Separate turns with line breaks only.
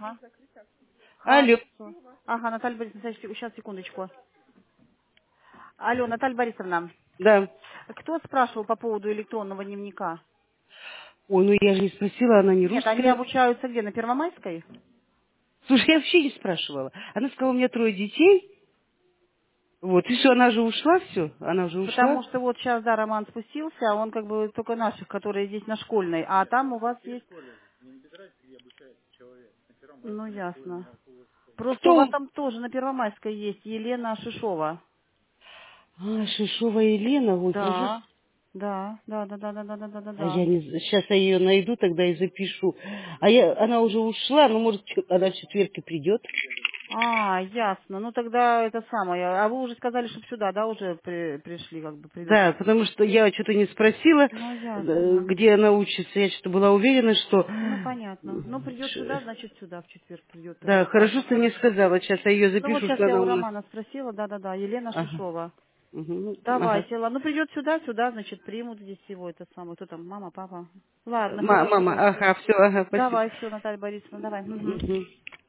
Ага.
Алло.
Хорошо. Ага, Наталья Борисовна, сейчас, секундочку. Алло, Наталья Борисовна.
Да.
Кто спрашивал по поводу электронного дневника?
Ой, ну я же не спросила, она не
Нет, они
русская.
обучаются где? На Первомайской?
Слушай, я вообще не спрашивала. Она сказала, у меня 3 детей. Вот, и что, она же ушла, все? Она уже ушла?
Потому что вот сейчас, да, Роман спустился, а он как бы только наших, которые здесь на школьной. А там у вас есть... Ну, ясно. Просто у вас
Кто?
там тоже на Первомайской есть Елена Шишова.
А, Шишова Елена, ой, кажется.
Да. Да.
А я не знаю, сейчас я ее найду, тогда и запишу. Она уже ушла, ну, может, она в четверг и придет.
А, ясно. Ну тогда это самое. А вы уже сказали, чтобы сюда, да, уже пришли, как бы придут.
Да, потому что я что-то не спросила,
Ну, ясно.
где она учится. Я что-то была уверена, что...
Ну, понятно. Ну, придет сюда, значит, сюда в четверг придет
Да,
тогда, да.
хорошо, что не сказала. Сейчас я ее
Ну, вот
запишу,
сейчас
что
я
она
у
у нас.
Романа спросила, да, Елена
Ага.
Шишова.
Мгм. Ага.
Давайте, ладно. Ну, придет сюда, значит, примут здесь всего это самое. Кто там, мама, папа? Ладно,
Мама,
хорошо.
ага, все, ага, спасибо.
Давай, все, Наталья Борисовна, давай. Мгм.
Мгм.